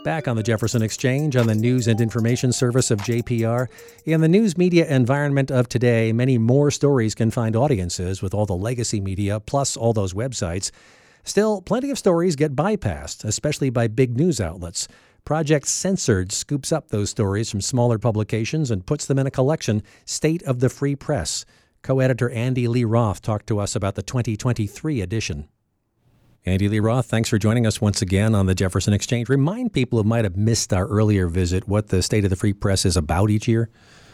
Back on the Jefferson Exchange on the News and Information Service of JPR. In the news media environment of today, many more stories can find audiences with all the legacy media plus all those websites. Still, plenty of stories get bypassed, especially by big news outlets. Project Censored scoops up those stories from smaller publications and puts them in a collection, State of the Free Press. Co-editor Andy Lee Roth talked to us about the 2023 edition. Andy Lee Roth, thanks for joining us once again on the Jefferson Exchange. Remind people who might have missed our earlier visit what the State of the Free Press is about each year.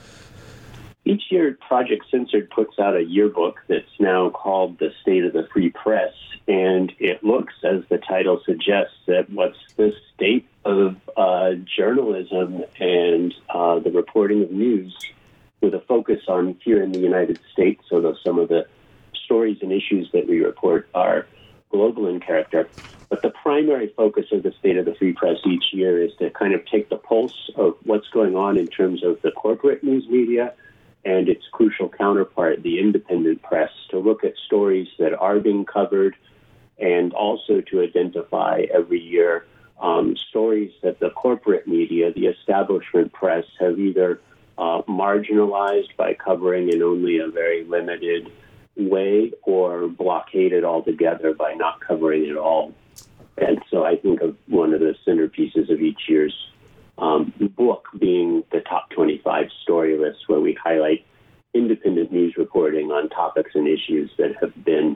Each year, Project Censored puts out a yearbook that's now called the State of the Free Press, and it looks, as the title suggests, at what's the state of journalism and the reporting of news, with a focus on here in the United States, although some of the stories and issues that we report are global in character. But the primary focus of the State of the Free Press each year is to kind of take the pulse of what's going on in terms of the corporate news media and its crucial counterpart, the independent press, to look at stories that are being covered and also to identify every year stories that the corporate media, the establishment press, have either marginalized by covering in only a very limited way or blockaded altogether by not covering it all. And so I think of one of the centerpieces of each year's book being the top 25 story list, where we highlight independent news reporting on topics and issues that have been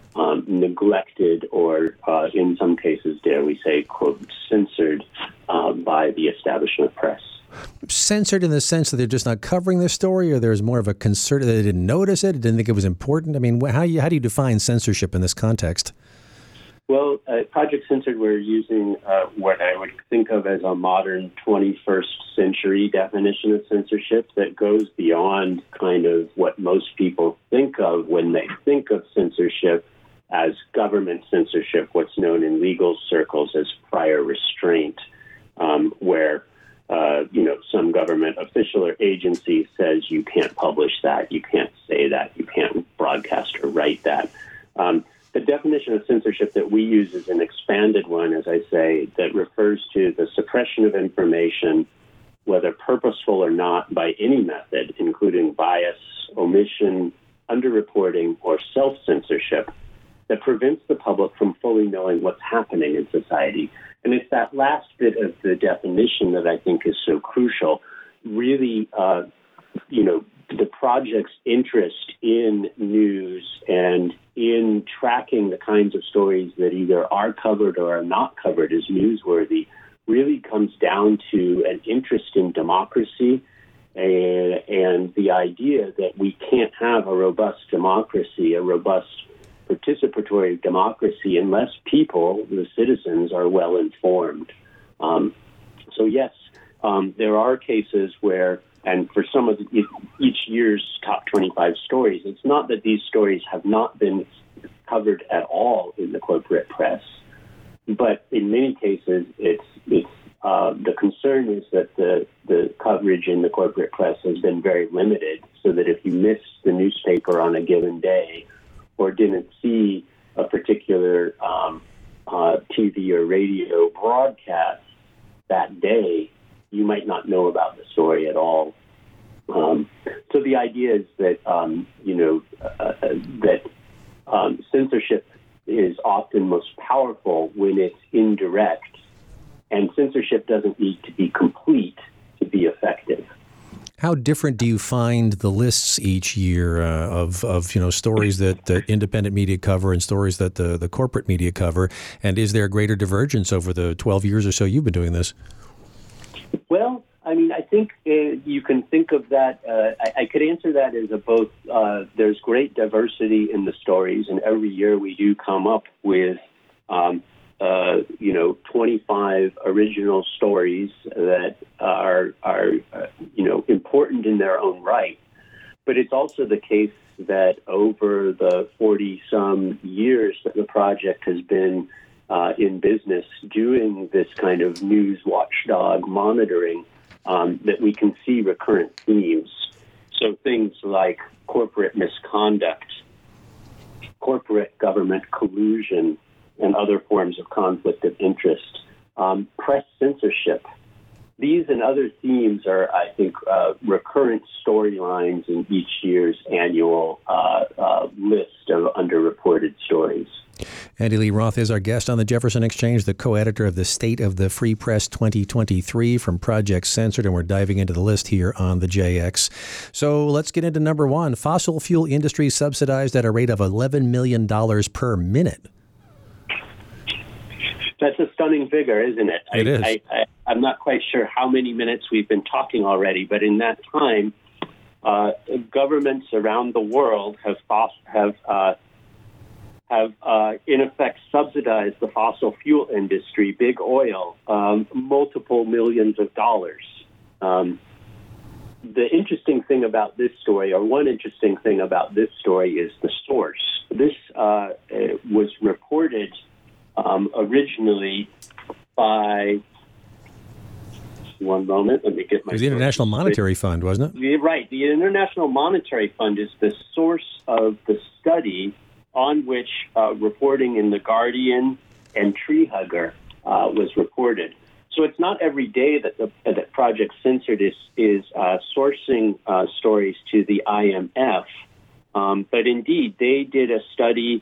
neglected or, in some cases, dare we say, quote, censored by the establishment press. Censored in the sense that they're just not covering the story, or there's more of a concern that they didn't notice it, didn't think it was important? I mean, how do you define censorship in this context? Well, Project Censored, we're using what I would think of as a modern 21st century definition of censorship that goes beyond kind of what most people think of when they think of censorship as government censorship, what's known in legal circles as prior restraint, where some government official or agency says you can't publish that, you can't say that, you can't broadcast or write that. The definition of censorship that we use is an expanded one, as I say, that refers to the suppression of information, whether purposeful or not, by any method, including bias, omission, underreporting, or self-censorship, that prevents the public from fully knowing what's happening in society. And it's that last bit of the definition that I think is so crucial. Really, the project's interest in news and in tracking the kinds of stories that either are covered or are not covered as newsworthy really comes down to an interest in democracy and the idea that we can't have a robust democracy, a robust participatory democracy, unless people, the citizens, are well informed. So yes, there are cases where, and for some of each year's top 25 stories, it's not that these stories have not been covered at all in the corporate press, but in many cases, it's the concern is that the coverage in the corporate press has been very limited, so that if you missed the newspaper on a given day or didn't see a particular TV or radio broadcast that day, you might not know about the story at all. So the idea is that censorship is often most powerful when it's indirect, and censorship doesn't need to be complete to be effective. How different do you find the lists each year of stories that independent media cover and stories that the corporate media cover? And is there a greater divergence over the 12 years or so you've been doing this? Well, I mean, I think you can think of that. I could answer that as both. There's great diversity in the stories, and every year we do come up with 25 original stories that are important in their own right. But it's also the case that over the 40-some years that the project has been in business doing this kind of news watchdog monitoring, that we can see recurrent themes. So things like corporate misconduct, corporate government collusion, and other forms of conflict of interest press censorship. These and other themes are, I think, recurrent storylines in each year's annual list of underreported stories. Andy Lee Roth is our guest on the Jefferson Exchange, the co-editor of the State of the Free Press 2023 from Project Censored, and we're diving into the list here on the JX. So let's get into number one. Fossil fuel industry subsidized at a rate of $11 million per minute. That's a stunning figure, isn't it? It is. I'm not quite sure how many minutes we've been talking already, but in that time, governments around the world have in effect subsidized the fossil fuel industry, big oil, multiple millions of dollars. The interesting thing about this story, or one interesting thing about this story, is the source. This was reported originally by, one moment, let me get my... It was the International Monetary Fund, wasn't it? Right. The International Monetary Fund is the source of the study on which reporting in The Guardian and Tree Hugger was reported. So it's not every day that Project Censored is sourcing stories to the IMF, but indeed they did a study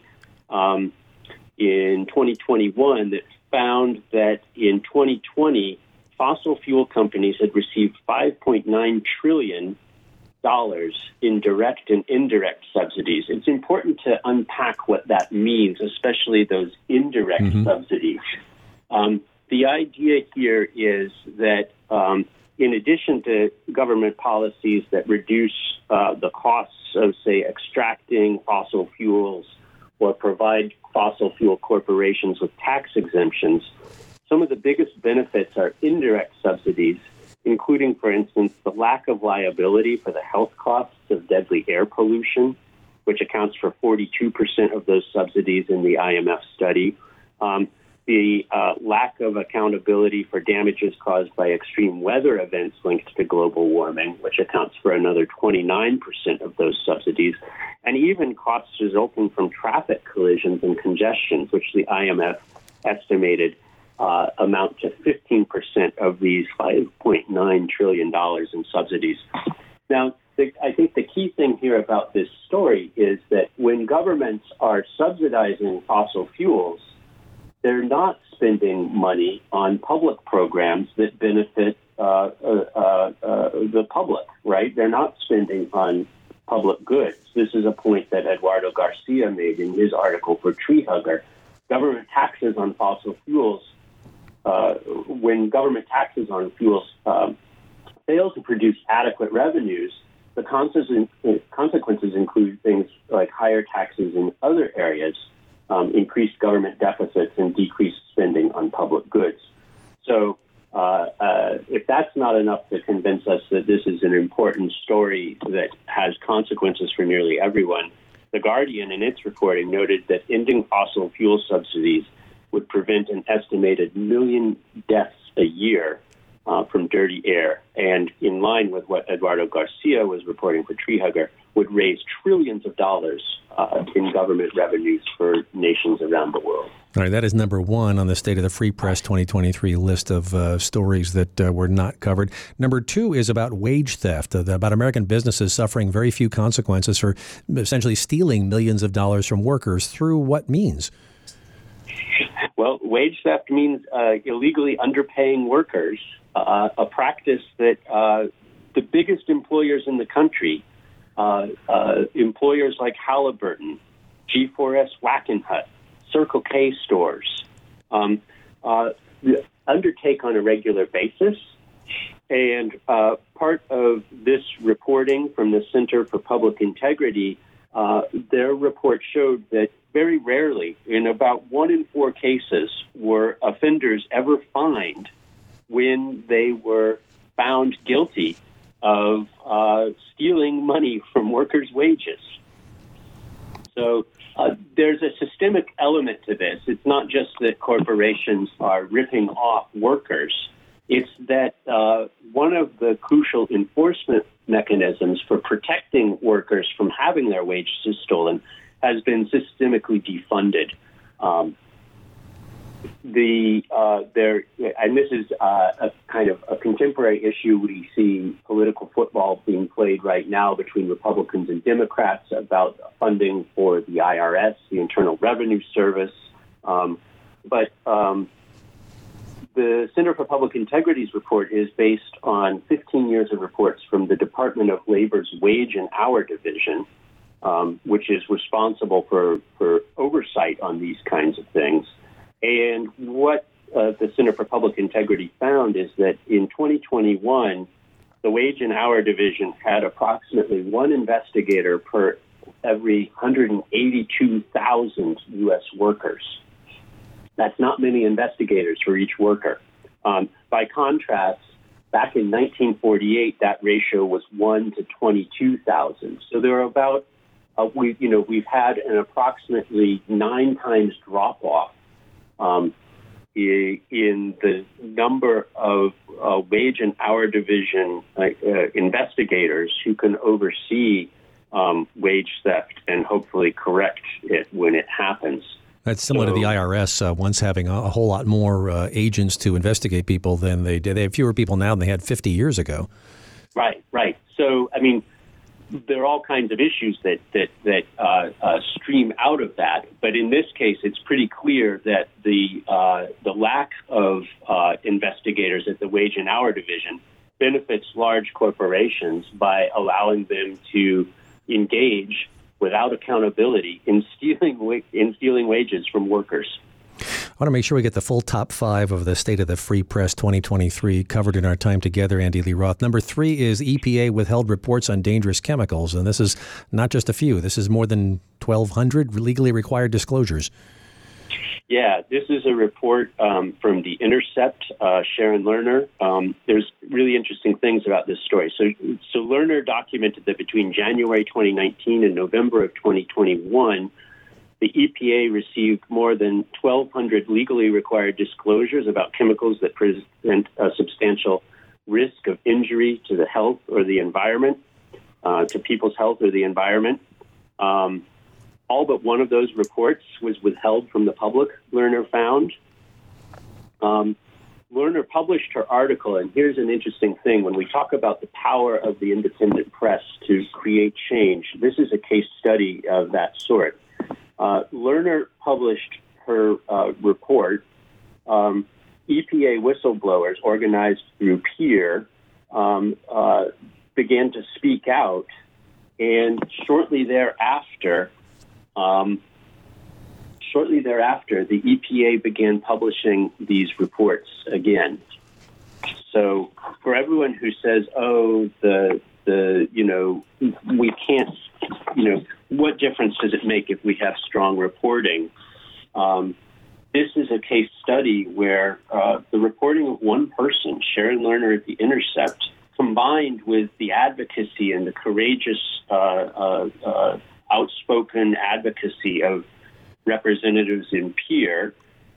in 2021 that found that in 2020, fossil fuel companies had received $5.9 trillion in direct and indirect subsidies. It's important to unpack what that means, especially those indirect subsidies. The idea here is that in addition to government policies that reduce the costs of, say, extracting fossil fuels or provide fossil fuel corporations with tax exemptions, some of the biggest benefits are indirect subsidies, including, for instance, the lack of liability for the health costs of deadly air pollution, which accounts for 42% of those subsidies in the IMF study. The lack of accountability for damages caused by extreme weather events linked to global warming, which accounts for another 29% of those subsidies, and even costs resulting from traffic collisions and congestions, which the IMF estimated amount to 15% of these $5.9 trillion in subsidies. Now, I think the key thing here about this story is that when governments are subsidizing fossil fuels, they're not spending money on public programs that benefit the public, right? They're not spending on public goods. This is a point that Eduardo Garcia made in his article for Tree Hugger. Government taxes on fossil fuels, when government taxes on fuels fail to produce adequate revenues, the consequences include things like higher taxes in other areas, increased government deficits, and decreased spending on public goods. So if that's not enough to convince us that this is an important story that has consequences for nearly everyone, The Guardian in its reporting noted that ending fossil fuel subsidies would prevent an estimated 1 million deaths a year from dirty air, and in line with what Eduardo Garcia was reporting for Tree Hugger, would raise trillions of dollars in government revenues for nations around the world. All right, that is number one on the State of the Free Press 2023 list of stories that were not covered. Number two is about wage theft, about American businesses suffering very few consequences for essentially stealing millions of dollars from workers through what means? Well, wage theft means illegally underpaying workers, a practice that the biggest employers in the country, employers like Halliburton, G4S Wackenhut, Circle K stores, undertake on a regular basis. And part of this reporting from the Center for Public Integrity, their report showed that very rarely, in about 1 in 4 cases, were offenders ever fined when they were found guilty of stealing money from workers' wages. So there's a systemic element to this. It's not just that corporations are ripping off workers. It's that one of the crucial enforcement mechanisms for protecting workers from having their wages stolen has been systemically defunded. and this is a kind of a contemporary issue. We see political football being played right now between Republicans and Democrats about funding for the IRS, the Internal Revenue Service. But the Center for Public Integrity's report is based on 15 years of reports from the Department of Labor's Wage and Hour Division, which is responsible for oversight on these kinds of things. And what the Center for Public Integrity found is that in 2021, the Wage and Hour Division had approximately one investigator per every 182,000 U.S. workers. That's not many investigators for each worker. By contrast, back in 1948, that ratio was 1 to 22,000. So there are about, we've had an approximately 9 times drop-off in the number of Wage and Hour Division investigators who can oversee wage theft and hopefully correct it when it happens. That's similar to the IRS once having a whole lot more agents to investigate people than they did. They have fewer people now than they had 50 years ago. Right. So, I mean, there are all kinds of issues that stream out of that. But in this case, it's pretty clear that the lack of investigators at the Wage and Hour Division benefits large corporations by allowing them to engage without accountability in stealing wages from workers. I want to make sure we get the full top 5 of the State of the Free Press 2023 covered in our time together, Andy Lee Roth. Number 3 is EPA withheld reports on dangerous chemicals. And this is not just a few. This is more than 1,200 legally required disclosures. Yeah, this is a report from The Intercept, Sharon Lerner. There's really interesting things about this story. So Lerner documented that between January 2019 and November of 2021, the EPA received more than 1,200 legally required disclosures about chemicals that present a substantial risk of injury to the health or the environment, to people's health or the environment. All but one of those reports was withheld from the public, Lerner found. Lerner published her article, and here's an interesting thing. When we talk about the power of the independent press to create change, this is a case study of that sort. Lerner published her report. EPA whistleblowers organized through PEER began to speak out, and shortly thereafter, the EPA began publishing these reports again. So for everyone who says, we can't, what difference does it make if we have strong reporting? This is a case study where the reporting of one person, Sharon Lerner at The Intercept, combined with the advocacy and the courageous, outspoken advocacy of representatives in PEER,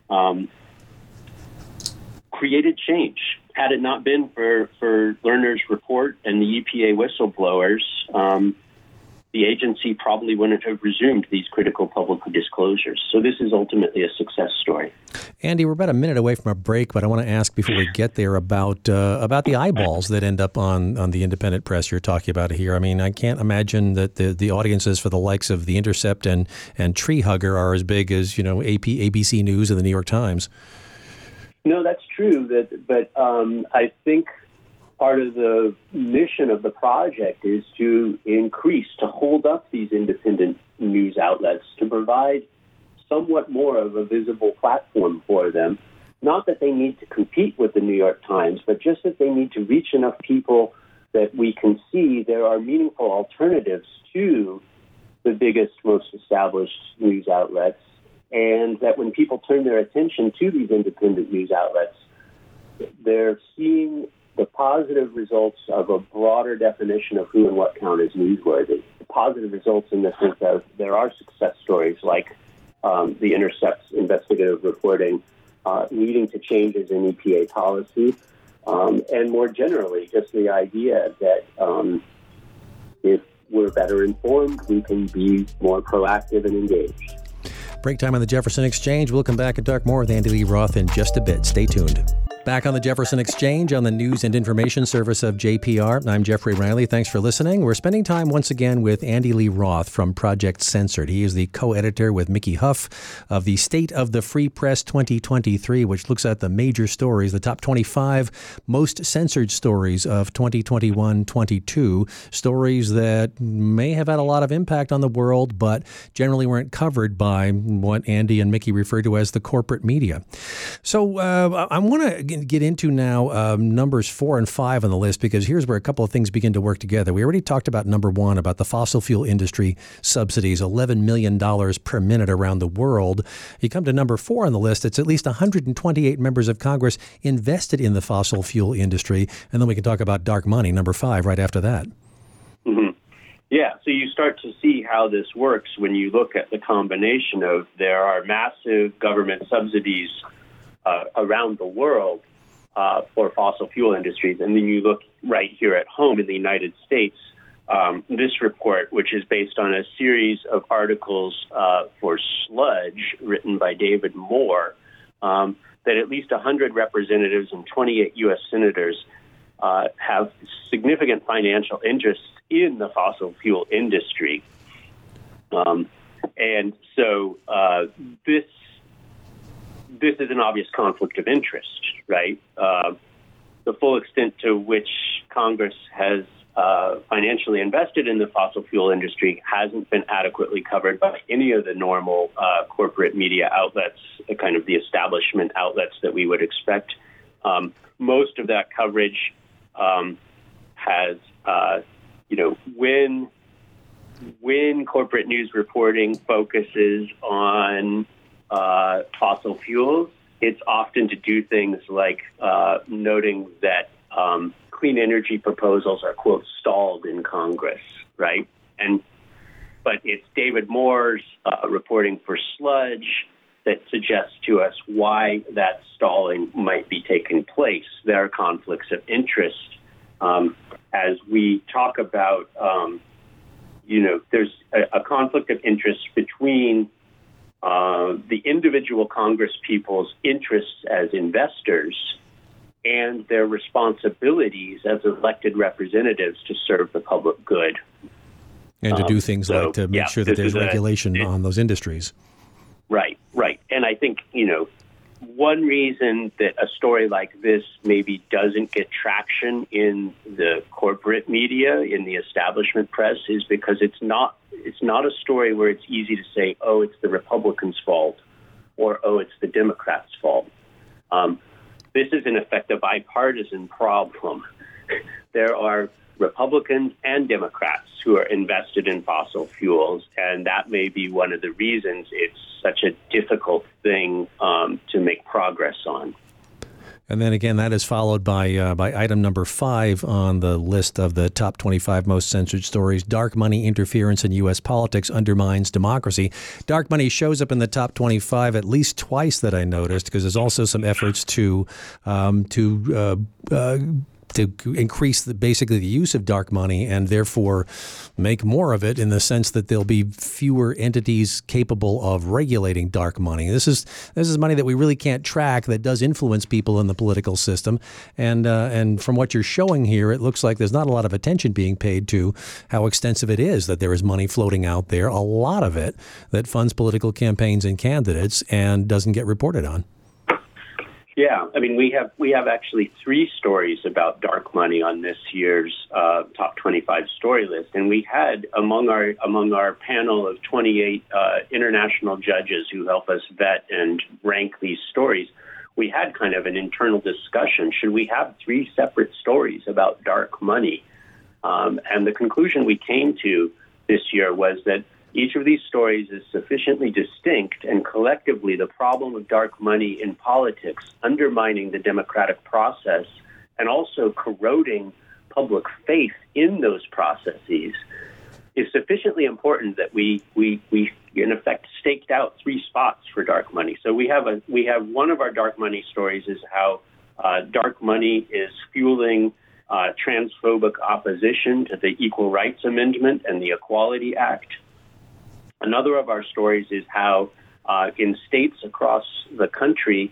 created change. Had it not been for Lerner's report and the EPA whistleblowers, the agency probably wouldn't have resumed these critical public disclosures. So this is ultimately a success story. Andy, we're about a minute away from our break, but I want to ask before we get there about the eyeballs that end up on the independent press you're talking about here. I mean, I can't imagine that the audiences for the likes of The Intercept and Tree Hugger are as big as, ABC News and the New York Times. No, that's true. But I think part of the mission of the project is to hold up these independent news outlets, to provide somewhat more of a visible platform for them. Not that they need to compete with the New York Times, but just that they need to reach enough people that we can see there are meaningful alternatives to the biggest, most established news outlets, and that when people turn their attention to these independent news outlets, they're seeing the positive results of a broader definition of who and what count as newsworthy. The positive results in the sense that there are success stories like The Intercept's investigative reporting leading to changes in EPA policy, and more generally, just the idea that if we're better informed, we can be more proactive and engaged. Break time on the Jefferson Exchange. We'll come back and talk more with Andy Lee Roth in just a bit. Stay tuned. Back on the Jefferson Exchange on the News and Information Service of JPR. I'm Jeffrey Riley. Thanks for listening. We're spending time once again with Andy Lee Roth from Project Censored. He is the co-editor with Mickey Huff of the State of the Free Press 2023, which looks at the major stories, the top 25 most censored stories of 2021-22, stories that may have had a lot of impact on the world, but generally weren't covered by what Andy and Mickey refer to as the corporate media. So I want to get into now numbers 4 and 5 on the list, because here's where a couple of things begin to work together. We already talked about number 1, about the fossil fuel industry subsidies, $11 million per minute around the world. You come to number 4 on the list, it's at least 128 members of Congress invested in the fossil fuel industry. And then we can talk about dark money, number 5, right after that. Mm-hmm. Yeah, so you start to see how this works when you look at the combination of there are massive government subsidies around the world for fossil fuel industries. And then you look right here at home in the United States, this report, which is based on a series of articles for Sludge written by David Moore, that at least 100 representatives and 28 U.S. senators have significant financial interests in the fossil fuel industry. And so this is an obvious conflict of interest, right? The full extent to which Congress has financially invested in the fossil fuel industry hasn't been adequately covered by any of the normal corporate media outlets, kind of the establishment outlets that we would expect. Most of that coverage has, when corporate news reporting focuses on fossil fuels, it's often to do things like noting that clean energy proposals are, quote, stalled in Congress, right? But it's David Moore's reporting for Sludge that suggests to us why that stalling might be taking place. There are conflicts of interest. As we talk about, there's a conflict of interest between the individual Congress people's interests as investors and their responsibilities as elected representatives to serve the public good. And to do things like to make sure that there's regulation on those industries. Right. And I think, one reason that a story like this maybe doesn't get traction in the corporate media, in the establishment press, is because it's not a story where it's easy to say, oh, it's the Republicans' fault, or, oh, it's the Democrats' fault. This is, in effect, a bipartisan problem. There are Republicans and Democrats who are invested in fossil fuels, and that may be one of the reasons it's such a difficult thing to make progress on. And then again, that is followed by item number 5 on the list of the top 25 most censored stories. Dark money interference in U.S. politics undermines democracy. Dark money shows up in the top 25 at least twice that I noticed, because there's also some efforts to increase basically the use of dark money and therefore make more of it, in the sense that there'll be fewer entities capable of regulating dark money. This is money that we really can't track, that does influence people in the political system. And from what you're showing here, it looks like there's not a lot of attention being paid to how extensive it is that there is money floating out there, a lot of it that funds political campaigns and candidates and doesn't get reported on. Yeah, I mean, we have actually 3 stories about dark money on this year's top 25 story list, and we had among our panel of 28 international judges who help us vet and rank these stories, we had kind of an internal discussion: should we have 3 separate stories about dark money? And the conclusion we came to this year was that each of these stories is sufficiently distinct, and collectively the problem of dark money in politics, undermining the democratic process and also corroding public faith in those processes, is sufficiently important that we in effect staked out 3 spots for dark money. So we have one of our dark money stories is how dark money is fueling transphobic opposition to the Equal Rights Amendment and the Equality Act. Another of our stories is how in states across the country,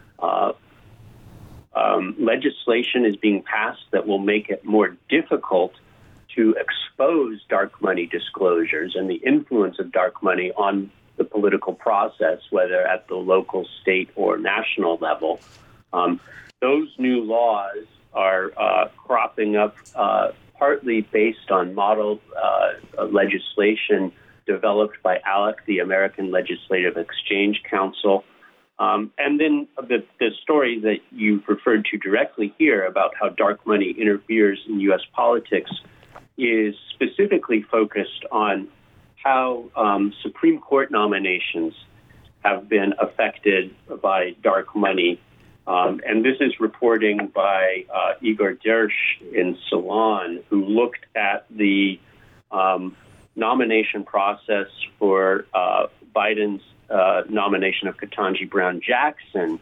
legislation is being passed that will make it more difficult to expose dark money disclosures and the influence of dark money on the political process, whether at the local, state, or national level. Those new laws are cropping up partly based on model legislation developed by ALEC, the American Legislative Exchange Council. And then the story that you've referred to directly here about how dark money interferes in U.S. politics is specifically focused on how Supreme Court nominations have been affected by dark money. And this is reporting by Igor Dersh in Salon, who looked at the nomination process for Biden's nomination of Ketanji Brown Jackson,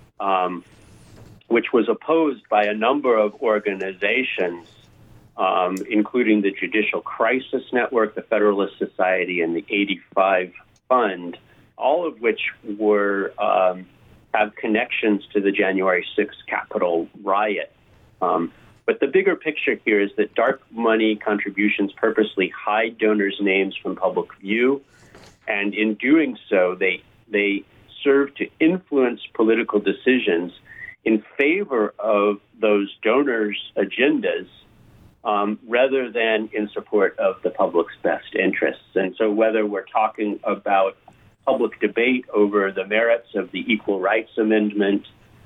which was opposed by a number of organizations, including the Judicial Crisis Network, the Federalist Society, and the 85 Fund, all of which were have connections to the January 6th Capitol riot. But the bigger picture here is that dark money contributions purposely hide donors' names from public view, and in doing so, they serve to influence political decisions in favor of those donors' agendas, rather than in support of the public's best interests. And so whether we're talking about public debate over the merits of the Equal Rights Amendment,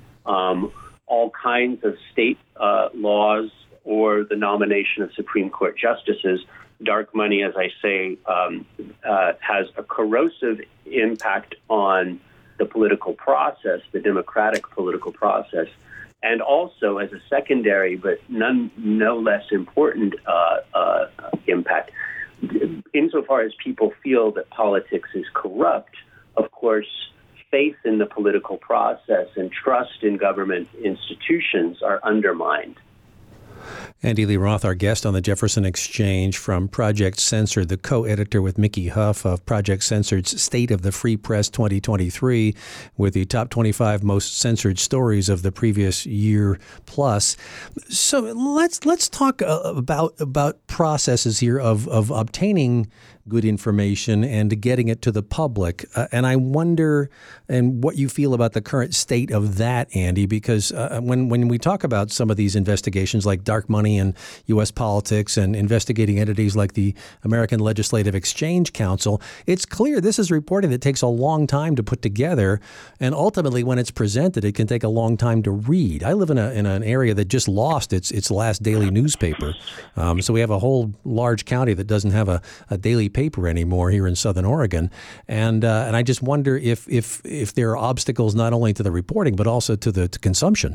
all kinds of state laws, or the nomination of Supreme Court justices, dark money, as I say, has a corrosive impact on the political process, the democratic political process, and also as a secondary but no less important impact, insofar as people feel that politics is corrupt, of course, faith in the political process and trust in government institutions are undermined. Andy Lee Roth, our guest on the Jefferson Exchange from Project Censored, the co-editor with Mickey Huff of Project Censored's State of the Free Press 2023, with the top 25 most censored stories of the previous year plus. So let's talk about processes here of obtaining good information and getting it to the public. And I wonder and what you feel about the current state of that, Andy, because when we talk about some of these investigations like dark money and U.S. politics and investigating entities like the American Legislative Exchange Council, it's clear this is reporting that takes a long time to put together. And ultimately, when it's presented, it can take a long time to read. I live in an area that just lost its last daily newspaper. So we have a whole large county that doesn't have a daily paper anymore here in Southern Oregon. And I just wonder if there are obstacles not only to the reporting, but also to consumption.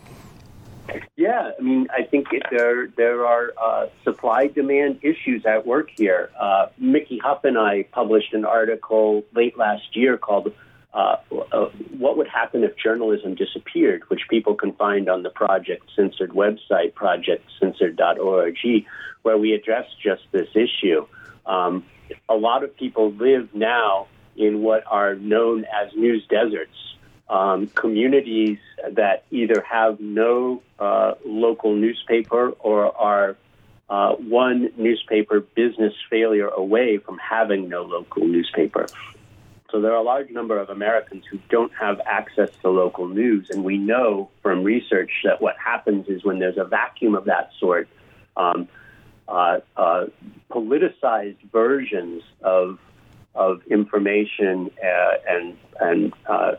Yeah, I mean, I think there are supply-demand issues at work here. Mickey Huff and I published an article late last year called What Would Happen If Journalism Disappeared, which people can find on the Project Censored website, projectcensored.org, where we address just this issue. A lot of people live now in what are known as news deserts, communities that either have no local newspaper or are one newspaper business failure away from having no local newspaper. So there are a large number of Americans who don't have access to local news, and we know from research that what happens is when there's a vacuum of that sort, politicized versions of information and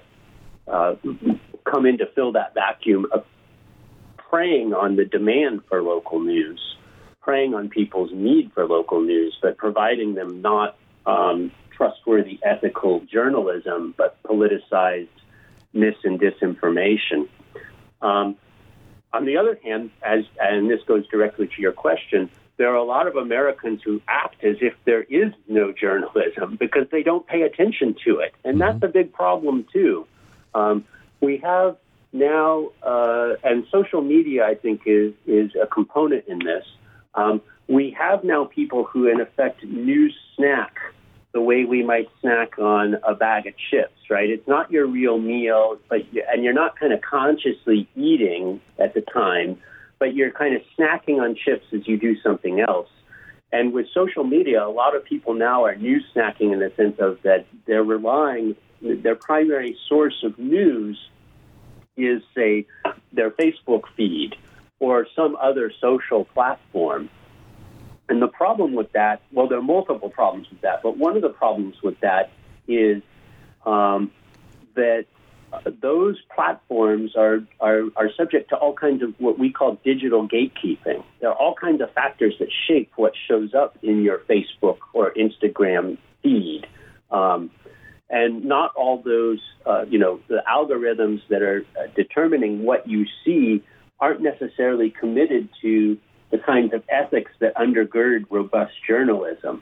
come in to fill that vacuum, preying on the demand for local news, preying on people's need for local news, but providing them not trustworthy ethical journalism, but politicized mis and disinformation. On the other hand, and this goes directly to your question, there are a lot of Americans who act as if there is no journalism because they don't pay attention to it. And that's a big problem, too. We have now, and social media, I think, is a component in this. We have now people who, in effect, news snack the way we might snack on a bag of chips, right? It's not your real meal, and you're not kind of consciously eating at the time, but you're kind of snacking on chips as you do something else. And with social media, a lot of people now are news snacking in the sense of that they're relying, their primary source of news is, say, their Facebook feed or some other social platform. And the problem with that, well, there are multiple problems with that, but one of the problems with that is that those platforms are subject to all kinds of what we call digital gatekeeping. There are all kinds of factors that shape what shows up in your Facebook or Instagram feed. And not all those, the algorithms that are determining what you see aren't necessarily committed to the kinds of ethics that undergird robust journalism.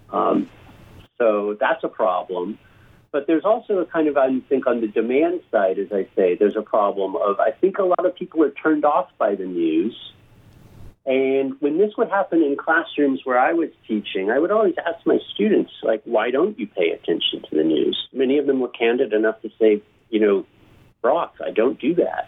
So that's a problem. But there's also a kind of, I think, on the demand side, as I say, there's a problem of, I think a lot of people are turned off by the news. And when this would happen in classrooms where I was teaching, I would always ask my students, like, why don't you pay attention to the news? Many of them were candid enough to say, Brock, I don't do that.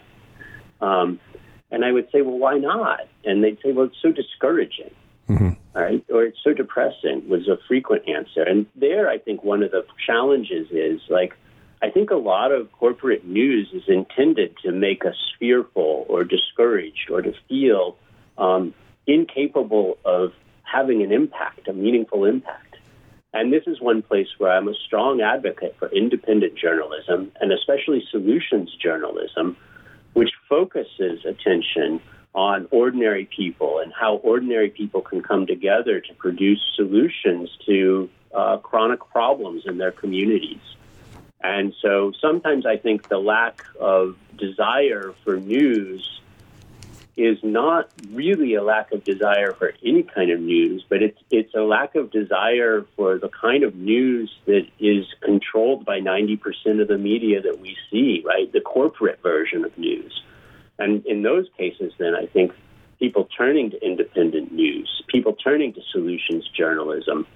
And I would say, well, why not? And they'd say, well, it's so discouraging. Mm-hmm. All right, or it's so depressing was a frequent answer. And there, I think one of the challenges is, I think a lot of corporate news is intended to make us fearful or discouraged or to feel incapable of having an impact, a meaningful impact. And this is one place where I'm a strong advocate for independent journalism, and especially solutions journalism, which focuses attention on ordinary people and how ordinary people can come together to produce solutions to chronic problems in their communities. And so sometimes I think the lack of desire for news is not really a lack of desire for any kind of news, but it's a lack of desire for the kind of news that is controlled by 90% of the media that we see, right? The corporate version of news. And in those cases, then, I think people turning to independent news, people turning to solutions journalism,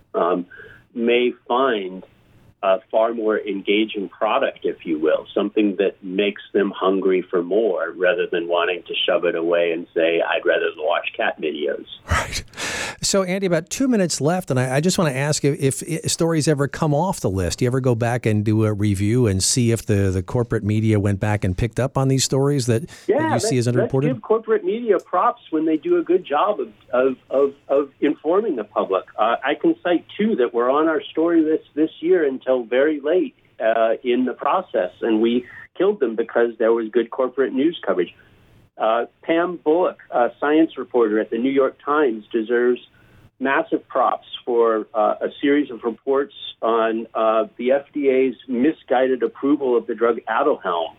may find a far more engaging product, if you will, something that makes them hungry for more rather than wanting to shove it away and say, I'd rather watch cat videos. Right. So, Andy, about 2 minutes left, and I just want to ask if stories ever come off the list. Do you ever go back and do a review and see if the corporate media went back and picked up on these stories that you see as underreported? Let's give corporate media props when they do a good job of informing the public. I can cite two that were on our story list this year until very late in the process, and we killed them because there was good corporate news coverage. Pam Bullock, a science reporter at the New York Times, deserves massive props for a series of reports on the FDA's misguided approval of the drug Aduhelm.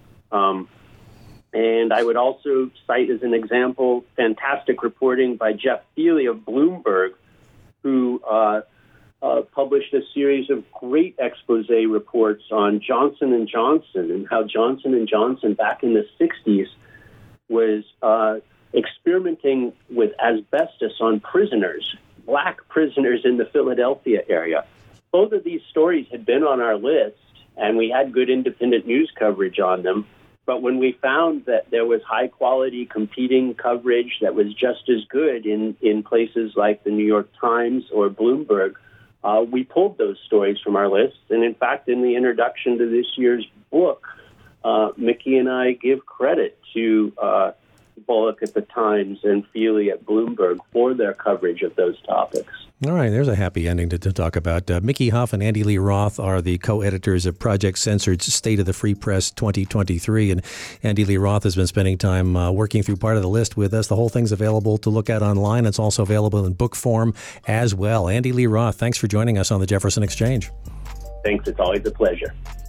And I would also cite as an example fantastic reporting by Jeff Feely of Bloomberg, who published a series of great expose reports on Johnson & Johnson and how Johnson & Johnson back in the 60s was experimenting with asbestos on prisoners, black prisoners in the Philadelphia area. Both of these stories had been on our list, and we had good independent news coverage on them. But when we found that there was high-quality competing coverage that was just as good in places like the New York Times or Bloomberg, we pulled those stories from our list. And in fact, in the introduction to this year's book, Mickey and I give credit to Bullock at the Times and Feely at Bloomberg for their coverage of those topics. All right, there's a happy ending to talk about. Mickey Huff and Andy Lee Roth are the co-editors of Project Censored's State of the Free Press 2023, and Andy Lee Roth has been spending time working through part of the list with us. The whole thing's available to look at online. It's also available in book form as well. Andy Lee Roth, thanks for joining us on the Jefferson Exchange. Thanks. It's always a pleasure.